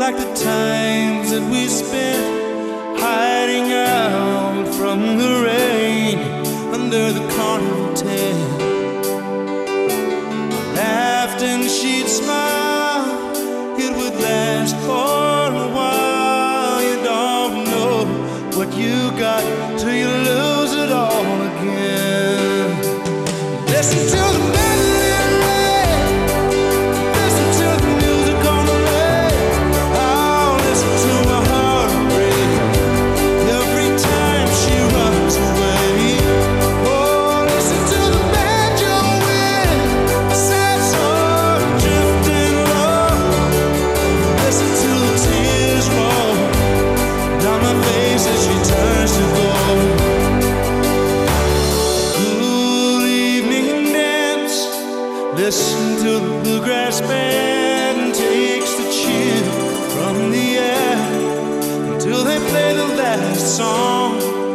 like the times that we spent hiding out from the rain under the carnival tent. Laughed and she'd smile, it would last for a while. You don't know what you got till you lose it all again. Listen to the mandolin rain, listen to the music on the lake. Oh, listen to my heart break every time she runs away. Oh, listen to the banjo wind, a sad song drifting low. Listen to the tears roll down my face as she turns to gold. Cool evening dance, listen to the bluegrass band, takes the chill from the air until they play the last song.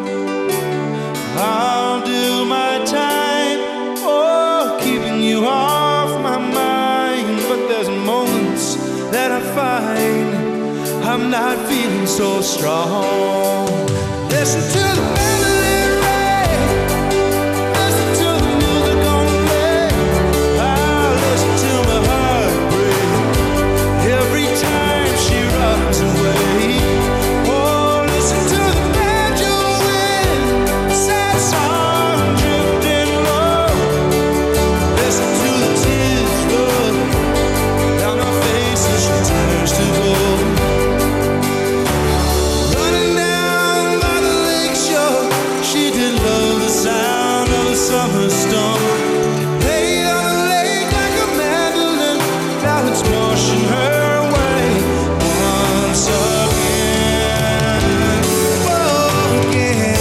I'll do my time, oh, keeping you off my mind. But there's moments that I find I'm not feeling so strong. Listen to the mandolin rain, listen to the music on the lake. I'll listen to my heart break every time she runs away. Oh, listen to the banjo wind, sad song drifting low. Listen to the tears roll down my face as she turns to gold. Running down by the lake shore, she did love the sound of the summer storm. Played on the lake like a mandolin, now it's washing her away once again. Oh, again.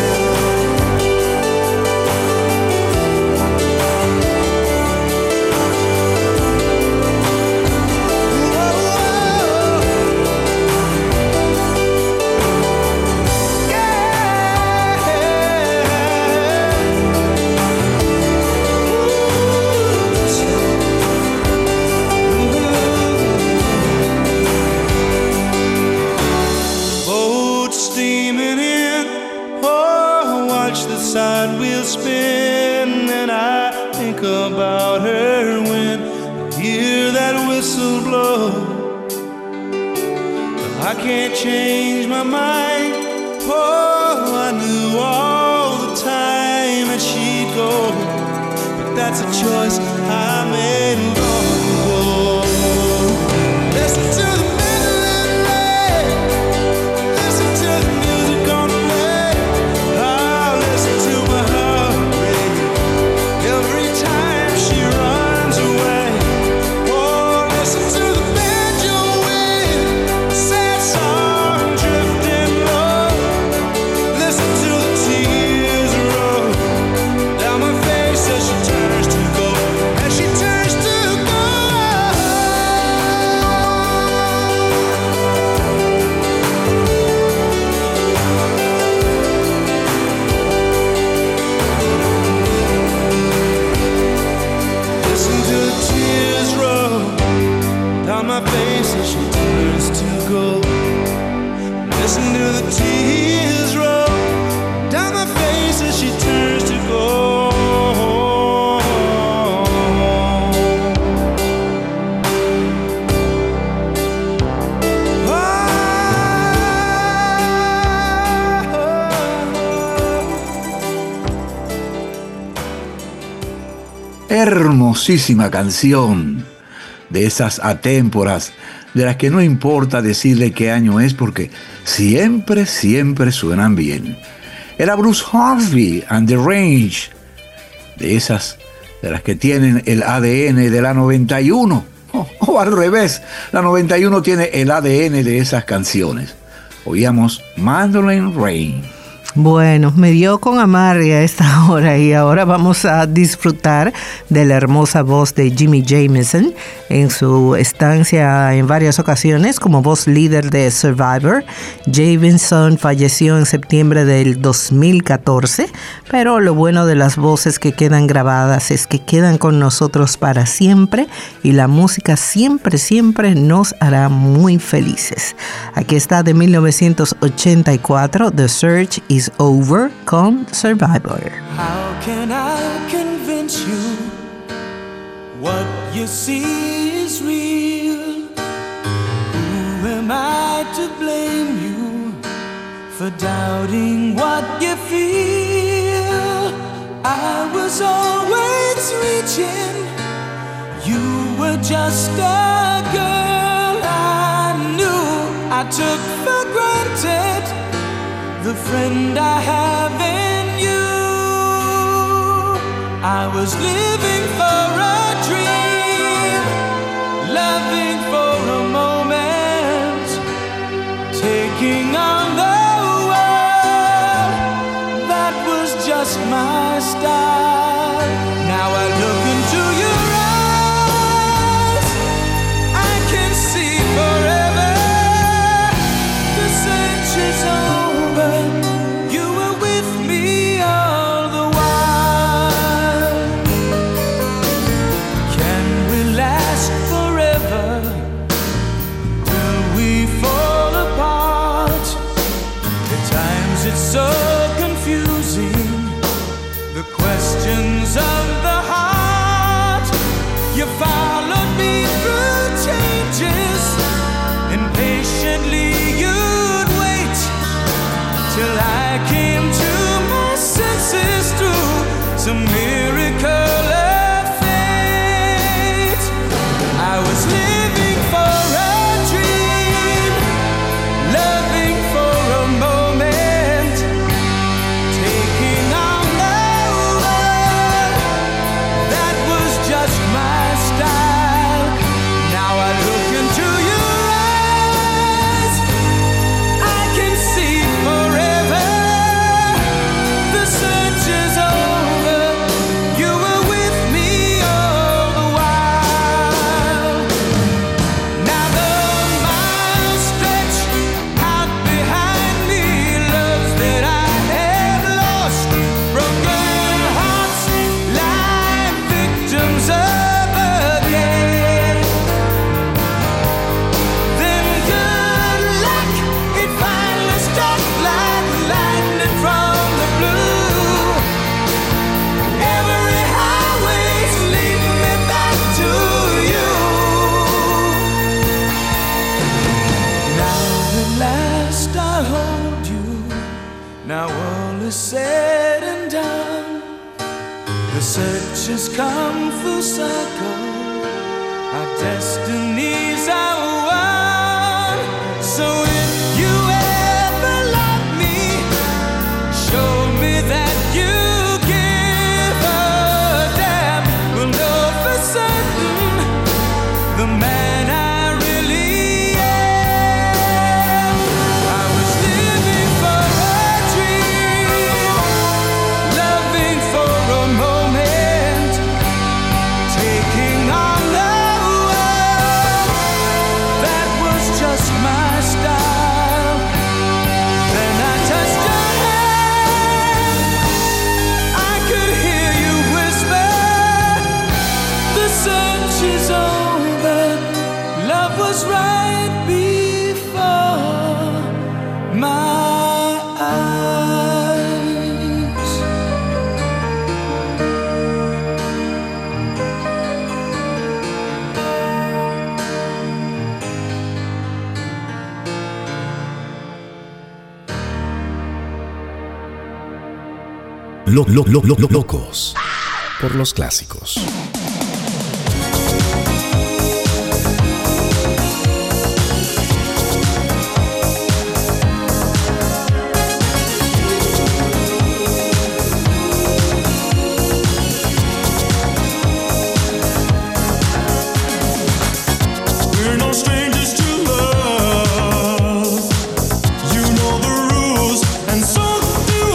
Boat steaming in, oh, watch the side wheel spin, and I think about her when I hear that whistle blow. I can't change my mind, oh, I knew all the time that she'd go, but that's a choice I made long ago. Listen to the mandolin rain, listen to the music on the lake. I'll listen to my heart break every time she runs away. Oh, listen to the banjo wind, sad song drifting low. Listen to the tears roll down my face as she turns to gold, as she turns to listen to the tears roll down my face as she turns to gold. Listen to the tears roll down my face as she turns to gold. Hermosísima canción, de esas atémporas, de las que no importa decirle qué año es porque siempre, siempre suenan bien. Era Bruce Hornsby and the Range, de esas de las que tienen el ADN de la 91, o al revés, la 91 tiene el ADN de esas canciones. Oíamos Mandolin Rain. Bueno, me dio con amarre a esta hora y ahora vamos a disfrutar de la hermosa voz de Jimmy Jamison en su estancia en varias ocasiones como voz líder de Survivor. Jamison falleció en septiembre del 2014, pero lo bueno de las voces que quedan grabadas es que quedan con nosotros para siempre y la música siempre, siempre nos hará muy felices. Aquí está de 1984, The Search is Over con Survivor. How can I convince you what you see is real? Who am I to blame you for doubting what you feel? I was always reaching, you were just a girl I knew. I took for granted the friend I have in you. I was living for a dream, loving for a moment, taking on the world. That was just my style. Now I look into your eyes, I can see forever. The search is over. You were with me all the while. Can we last forever? Will we fall apart? At times it's so confusing, the questions of the heart. You followed me through changes, and patiently you'd wait till I came to my senses through some miracle of fate. I was living for a dream, loving for a moment, taking on the world. That was just my style. Now I look into your eyes, I can see forever. The search is over. You were with me all the while. Now the miles stretch out behind me, loves that I have lost, broken hearts lie victims of again. Then good luck, it finally struck like lightning from the blue. Every highway's leading me back to you. Now at last I hold you. Now all is said and done. The search has come full circle. Our destinies are one. So if you ever love me, show me that you give a damn. We'll know for certain the man I really am. I was living for a dream, loving for a moment, taking on the world. That was just my style. Then I touched your hand, I could hear you whisper, the search is over. Love was right before my eyes. Locos por los clásicos. We're no strangers to love. You know the rules, and so do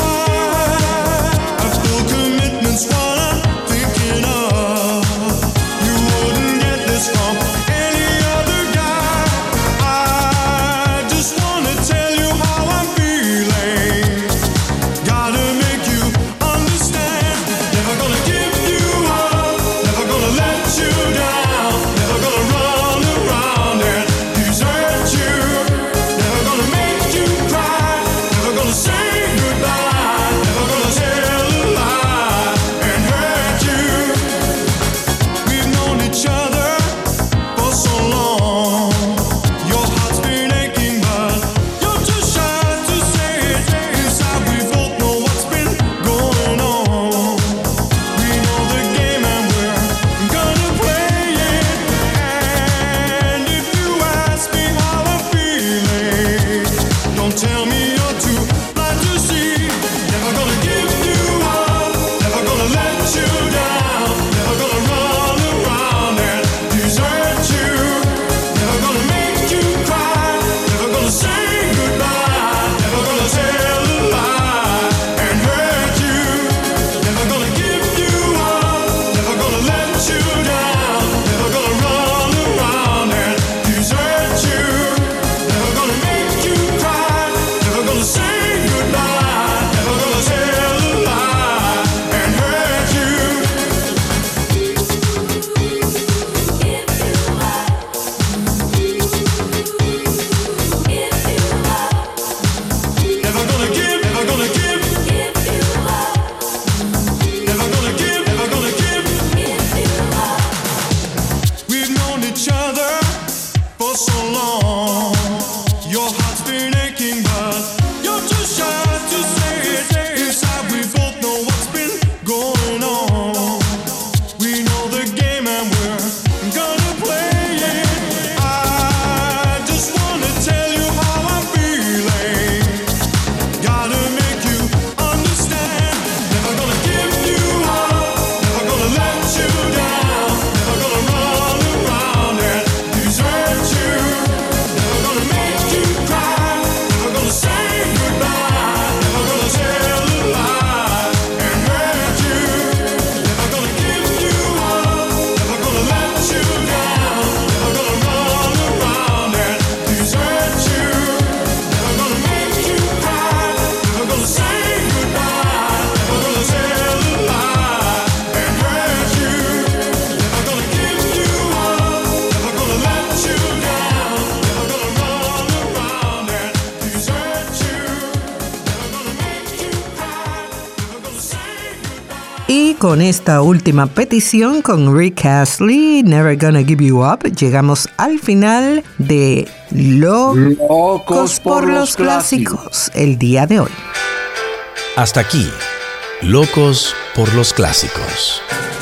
long. Your heart's been aching, but you're too shy to say it. Inside we both know what's been going on. We know the game and we're gonna play it. I just wanna tell you how I'm feeling. Gotta make you understand. Never gonna give you up. Never gonna let you down. Never gonna run around and desert you. Never gonna make you cry. Never gonna say goodbye. Never gonna tell a lie and hurt you. Never gonna give you up. Never gonna let you down. Never gonna run around and desert you. Never gonna make you cry. Never gonna say goodbye. Never gonna tell a lie and hurt you. Never gonna give you up. Never gonna let you down. Never gonna run around and desert you. Never gonna make you cry. Never gonna say goodbye. Y con esta última petición con Rick Astley, Never Gonna Give You Up, llegamos al final de Locos por los Clásicos el día de hoy. Hasta aquí, Locos por los Clásicos.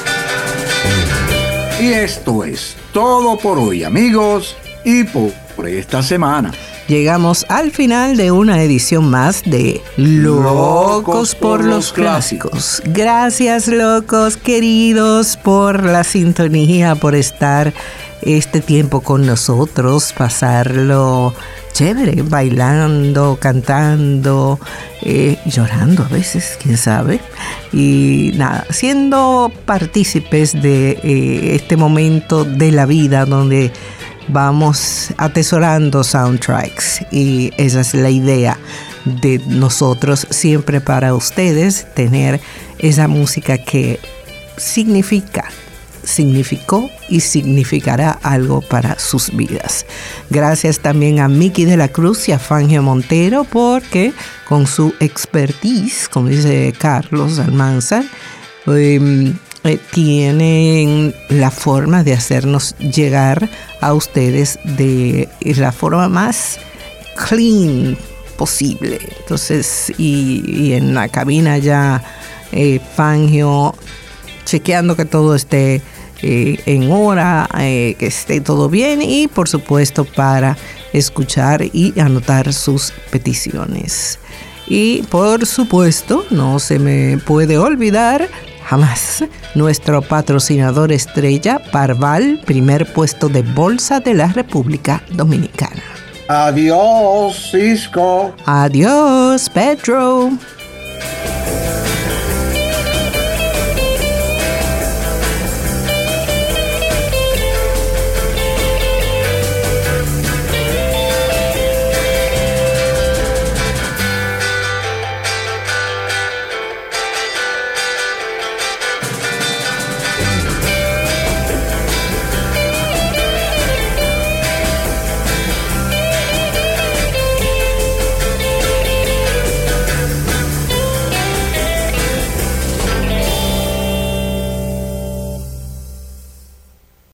Y esto es todo por hoy, amigos, y por esta semana. Llegamos al final de una edición más de Locos por los Clásicos. Gracias, locos queridos, por la sintonía, por estar este tiempo con nosotros, pasarlo chévere, bailando, cantando, llorando a veces, quién sabe. Y nada, siendo partícipes de este momento de la vida donde vamos atesorando soundtracks, y esa es la idea de nosotros, siempre para ustedes, tener esa música que significó y significará algo para sus vidas. Gracias también a Miki de la Cruz y a Fangio Montero, porque con su expertise, como dice Carlos Almanzar, tienen la forma de hacernos llegar a ustedes de la forma más clean posible. Entonces, y en la cabina ya Fangio chequeando que todo esté en hora, que esté todo bien, y por supuesto para escuchar y anotar sus peticiones. Y por supuesto no se me puede olvidar jamás nuestro patrocinador estrella, Parval, primer puesto de bolsa de la República Dominicana. Adiós, Cisco. Adiós, Pedro.